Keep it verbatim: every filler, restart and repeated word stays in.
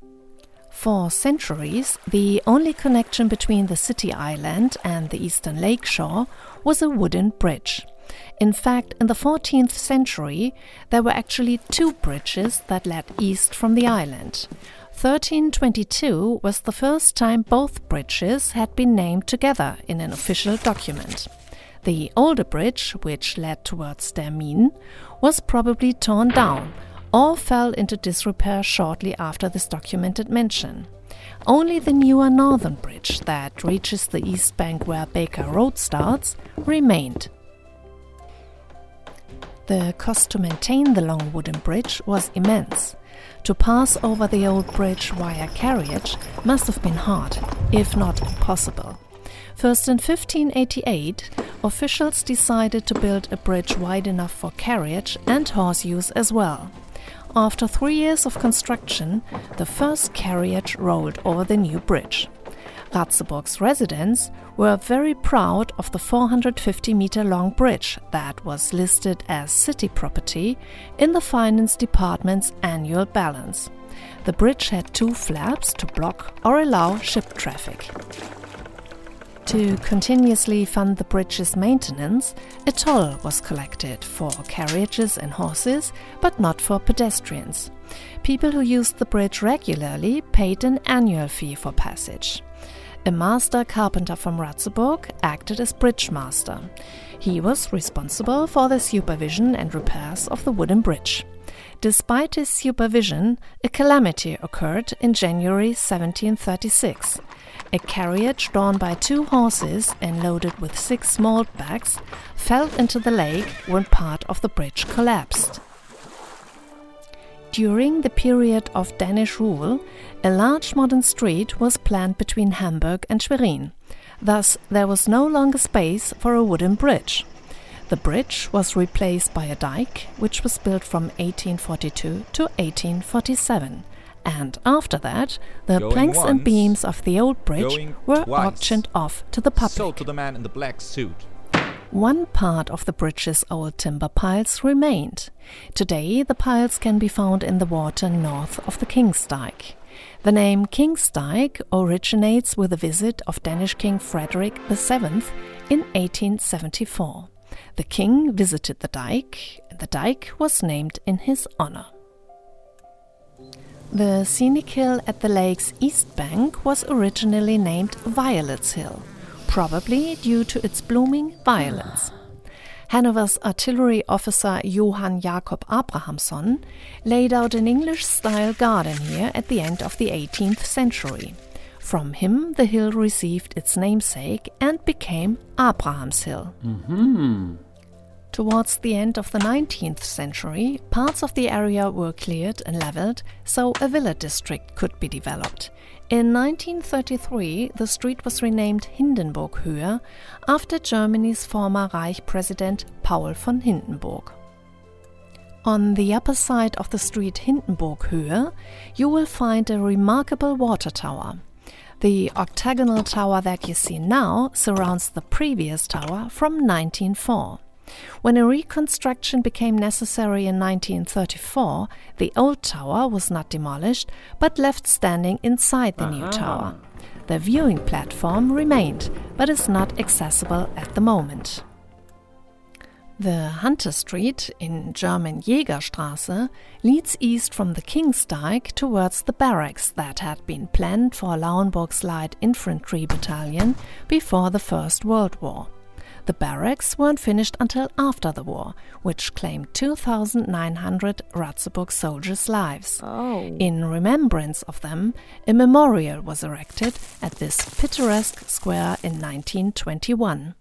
For centuries, the only connection between the city island and the eastern lakeshore was a wooden bridge. In fact, in the fourteenth century, there were actually two bridges that led east from the island. thirteen twenty-two was the first time both bridges had been named together in an official document. The older bridge, which led towards Dermien, was probably torn down or fell into disrepair shortly after this documented mention. Only the newer northern bridge that reaches the east bank where Baker Road starts remained. The cost to maintain the long wooden bridge was immense. To pass over the old bridge via carriage must have been hard, if not impossible. First in fifteen eighty-eight, officials decided to build a bridge wide enough for carriage and horse use as well. After three years of construction, the first carriage rolled over the new bridge. Ratzeburg's residents were very proud of the four hundred fifty meter long bridge that was listed as city property in the finance department's annual balance. The bridge had two flaps to block or allow ship traffic. To continuously fund the bridge's maintenance, a toll was collected for carriages and horses, but not for pedestrians. People who used the bridge regularly paid an annual fee for passage. A master carpenter from Ratzeburg acted as bridge master. He was responsible for the supervision and repairs of the wooden bridge. Despite his supervision, a calamity occurred in January seventeen thirty-six. A carriage drawn by two horses and loaded with six malt bags fell into the lake when part of the bridge collapsed. During the period of Danish rule, a large modern street was planned between Hamburg and Schwerin. Thus, there was no longer space for a wooden bridge. The bridge was replaced by a dike, which was built from eighteen forty-two to eighteen forty-seven. And after that, the Going planks once, and beams of the old bridge going were twice. auctioned off to the public. Sold to the man in the black suit. One part of the bridge's old timber piles remained. Today, the piles can be found in the water north of the King's Dyke. The name King's Dyke originates with a visit of Danish King Frederick the seventh in eighteen seventy-four. The king visited the dike, and the dike was named in his honor. The scenic hill at the lake's east bank was originally named Violet's Hill, probably due to its blooming violets. Hanover's artillery officer Johann Jakob Abrahamsson laid out an English-style garden here at the end of the eighteenth century. From him, the hill received its namesake and became Abraham's Hill. Mm-hmm. Towards the end of the nineteenth century, parts of the area were cleared and leveled so a villa district could be developed. In nineteen thirty-three, the street was renamed Hindenburghöhe after Germany's former Reich president Paul von Hindenburg. On the upper side of the street Hindenburghöhe, you will find a remarkable water tower. The octagonal tower that you see now surrounds the previous tower from nineteen oh four. When a reconstruction became necessary in nineteen thirty-four, the old tower was not demolished, but left standing inside the new tower. The viewing platform remained, but is not accessible at the moment. The Hunter Street, in German Jägerstraße, leads east from the King's Dyke towards the barracks that had been planned for Lauenburg's Light Infantry Battalion before the First World War. The barracks weren't finished until after the war, which claimed two thousand nine hundred Ratzeburg soldiers' lives. Oh. In remembrance of them, a memorial was erected at this picturesque square in nineteen twenty-one.